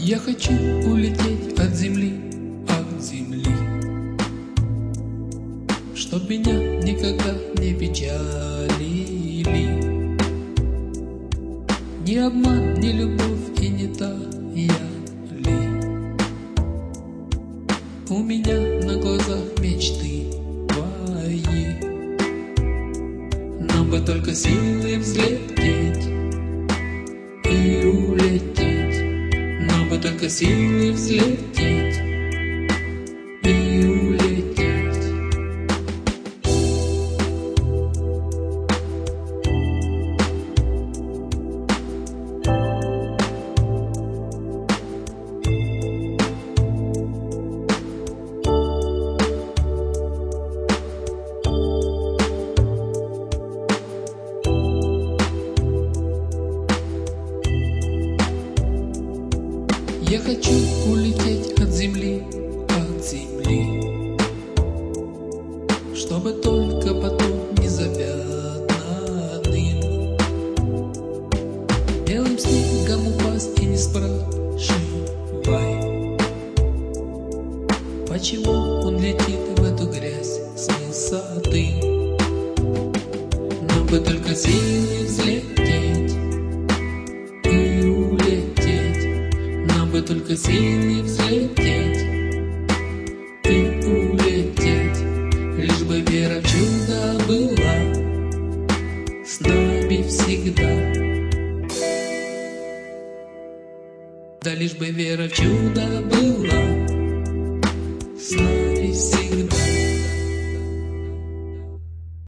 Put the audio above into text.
Я хочу улететь от земли, чтоб меня никогда не печалили ни обман, ни любовь и не таяли. У меня на глазах мечты твои. Нам бы только силы взлететь и улететь. Нам бы только силы взлететь и улететь. Я хочу улететь от земли, чтобы только потом незапятнанным белым снегом упасть и не спрашивай, почему он летит в эту грязь с высоты. Нам бы только силы взлететь и улететь. Нам бы только силы взлететь и улететь. Лишь бы вера в чудо была с нами всегда. Да лишь бы вера в чудо была